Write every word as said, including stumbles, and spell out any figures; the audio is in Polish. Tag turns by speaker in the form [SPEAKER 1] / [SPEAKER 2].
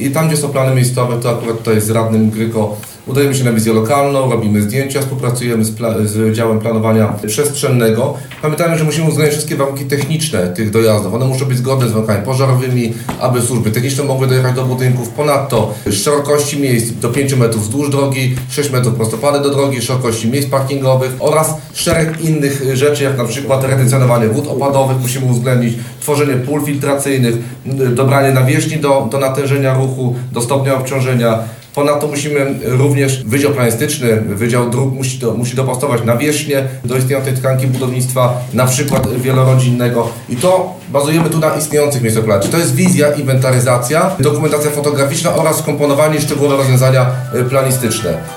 [SPEAKER 1] I tam, gdzie są plany miejscowe, to akurat tutaj z radnym Gryko udajemy się na wizję lokalną, robimy zdjęcia, współpracujemy z, pla- z działem planowania przestrzennego. Pamiętajmy, że musimy uwzględnić wszystkie warunki techniczne tych dojazdów. One muszą być zgodne z warunkami pożarowymi, aby służby techniczne mogły dojechać do budynków. Ponadto szerokości miejsc do pięciu metrów wzdłuż drogi, sześć metrów prostopady do drogi, szerokości miejsc parkingowych oraz szereg innych rzeczy, jak na przykład retencjonowanie wód opadowych. Musimy uwzględnić tworzenie pól filtracyjnych, dobranie nawierzchni do, do natężenia ruchu, do stopnia obciążenia. Ponadto musimy również, Wydział Planistyczny, Wydział Dróg musi, do, musi dopasować nawierzchnię do istniejącej tkanki budownictwa, na przykład wielorodzinnego. I to bazujemy tu na istniejących miejscach planu. To jest wizja, inwentaryzacja, dokumentacja fotograficzna oraz skomponowanie i szczegółowe rozwiązania planistyczne.